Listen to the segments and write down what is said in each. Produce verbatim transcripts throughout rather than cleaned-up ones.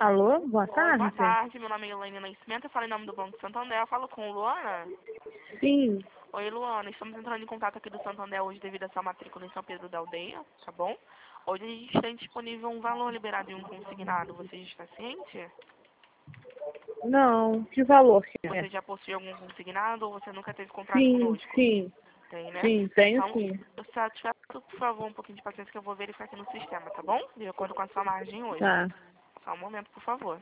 Alô, boa Oi, boa tarde. tarde. Meu nome é Elaine Nascimento. Eu falo em nome do Banco Santander. Eu falo com Luana. Sim, Oi, Luana. Estamos entrando em contato aqui do Santander hoje devido à sua matrícula em São Pedro da Aldeia, tá bom? Hoje a gente tem disponível um valor liberado em um consignado. Você já está ciente? não, que valor que Você é? já possui algum consignado ou você nunca teve contrato Sim, conosco? sim, Tem, né? sim, tenho Então, sim. eu só tiver, por favor, um pouquinho de paciência que eu vou verificar aqui no sistema, tá bom? De acordo com a sua margem hoje. Tá, Só um momento, por favor.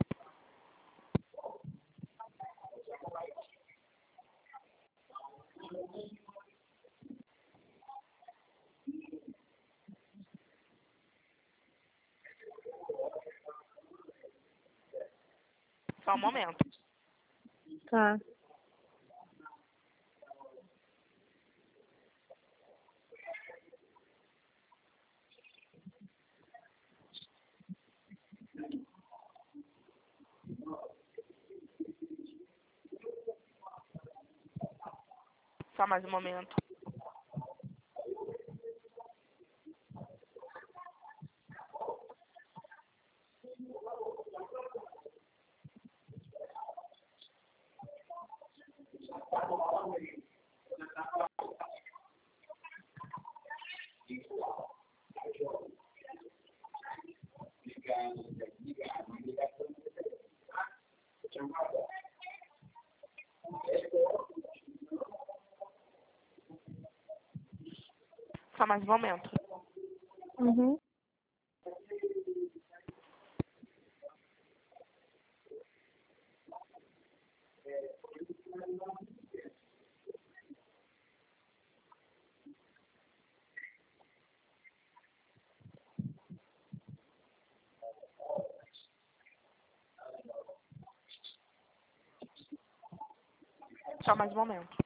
Só um momento. tá. Só mais um momento. Só mais um momento. Uhum. Só mais um momento.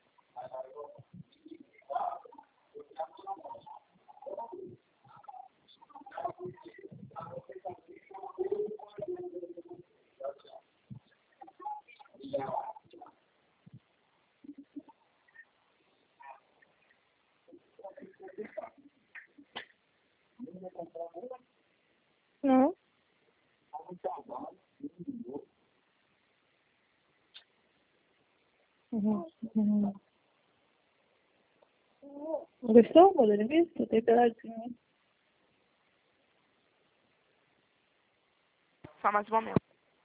Não? Uhum. Uhum. Gostou, modelo visto? Tem pedacinho. Só mais um momento.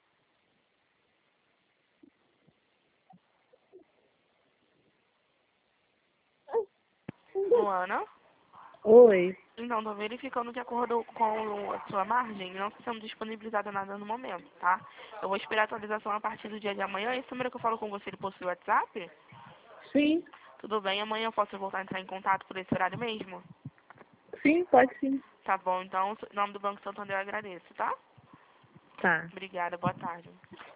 Luana? Oi. Então, tô verificando de acordo com a sua margem, não está sendo disponibilizado nada no momento, tá? Eu vou esperar a atualização a partir do dia de amanhã. Esse número que eu falo com você, ele possui WhatsApp? Sim, Tudo bem, amanhã eu posso voltar a entrar em contato por esse horário mesmo? sim, pode sim. Tá bom, então, em nome do Banco Santander eu agradeço, tá? Tá. Obrigada, boa tarde.